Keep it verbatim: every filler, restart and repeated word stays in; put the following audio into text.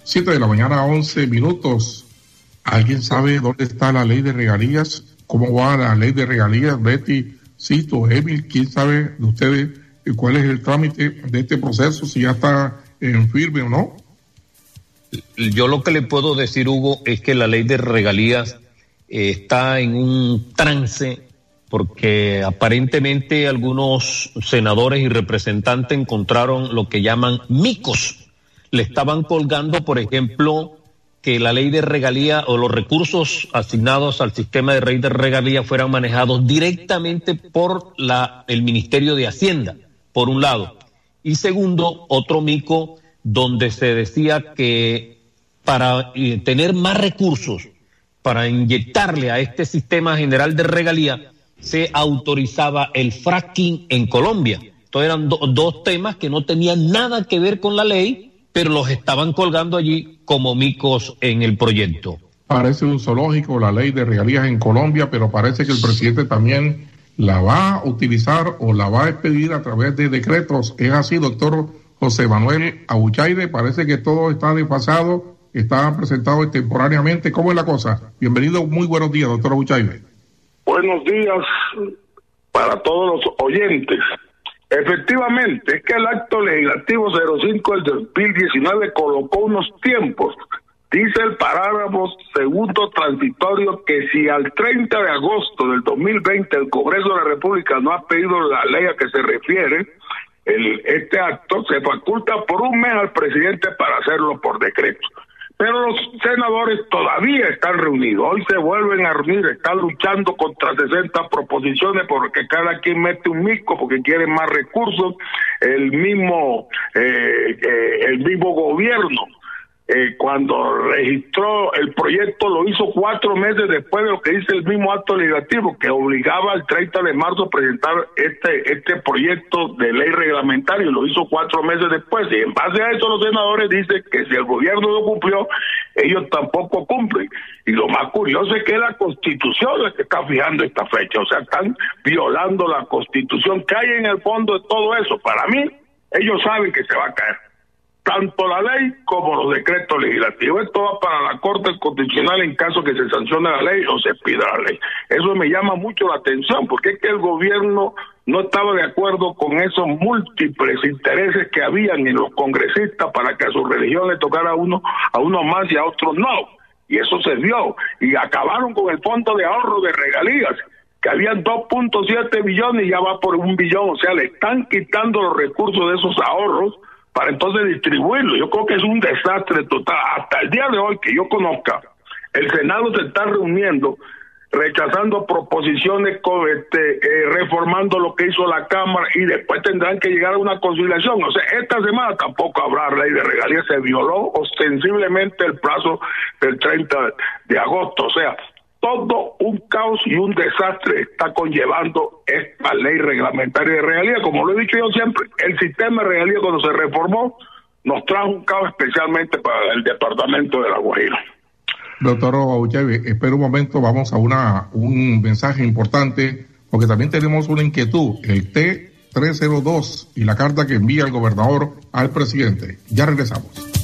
siete de la mañana, once minutos. ¿Alguien sabe dónde está la ley de regalías? ¿Cómo va la ley de regalías? Betty, Sisto, Emil, ¿quién sabe de ustedes cuál es el trámite de este proceso? Si ya está en firme o no. Yo lo que le puedo decir, Hugo, es que la ley de regalías eh, está en un trance, porque aparentemente algunos senadores y representantes encontraron lo que llaman micos. Le estaban colgando, por ejemplo, que la ley de regalía o los recursos asignados al sistema de ley de regalía fueran manejados directamente por la, el Ministerio de Hacienda, por un lado. Y segundo, otro mico donde se decía que para eh, tener más recursos, para inyectarle a este sistema general de regalía, se autorizaba el fracking en Colombia. Entonces eran do, dos temas que no tenían nada que ver con la ley, pero los estaban colgando allí como micos en el proyecto. Parece un zoológico la ley de regalías en Colombia, pero parece que el presidente también la va a utilizar o la va a expedir a través de decretos. ¿Es así, doctor José Manuel Abuchaire? Parece que todo está desfasado, está presentado extemporáneamente. ¿Cómo es la cosa? Bienvenido, muy buenos días, doctor Abuchaire. Buenos días para todos los oyentes. Efectivamente, es que el acto legislativo cero cinco del dos mil diecinueve colocó unos tiempos. Dice el parágrafo segundo transitorio que si al treinta de agosto del dos mil veinte el Congreso de la República no ha pedido la ley a que se refiere, el, este acto se faculta por un mes al presidente para hacerlo por decreto. Pero los senadores todavía están reunidos, hoy se vuelven a reunir, están luchando contra sesenta proposiciones porque cada quien mete un mico porque quieren más recursos, el mismo, eh, eh, el mismo gobierno. Eh, cuando registró el proyecto lo hizo cuatro meses después de lo que dice el mismo acto legislativo que obligaba al treinta de marzo a presentar este este proyecto de ley reglamentario, lo hizo cuatro meses después, y en base a eso los senadores dicen que si el gobierno no cumplió, ellos tampoco cumplen. Y lo más curioso es que es la Constitución la que está fijando esta fecha, o sea, están violando la Constitución. ¿Qué hay en el fondo de todo eso? Para mí, ellos saben que se va a caer tanto la ley como los decretos legislativos. Esto va para la Corte Constitucional en caso que se sancione la ley o se pida la ley. Eso me llama mucho la atención, porque es que el gobierno no estaba de acuerdo con esos múltiples intereses que habían en los congresistas para que a su religión le tocara a uno, a uno más y a otros no. Y eso se dio. Y acabaron con el fondo de ahorro de regalías, que habían dos punto siete billones y ya va por un billón. O sea, le están quitando los recursos de esos ahorros para entonces distribuirlo. Yo creo que es un desastre total. Hasta el día de hoy que yo conozca, el Senado se está reuniendo, rechazando proposiciones, con este, eh, reformando lo que hizo la Cámara, y después tendrán que llegar a una conciliación. O sea, esta semana tampoco habrá ley de regalías, se violó ostensiblemente el plazo del treinta de agosto. O sea, todo un caos y un desastre está conllevando esta ley reglamentaria de regalías. Como lo he dicho yo siempre, el sistema de regalías cuando se reformó nos trajo un caos especialmente para el departamento de La Guajira. Doctor Abuchaire, espera un momento, vamos a una un mensaje importante, porque también tenemos una inquietud, el T trescientos dos y la carta que envía el gobernador al presidente. Ya regresamos.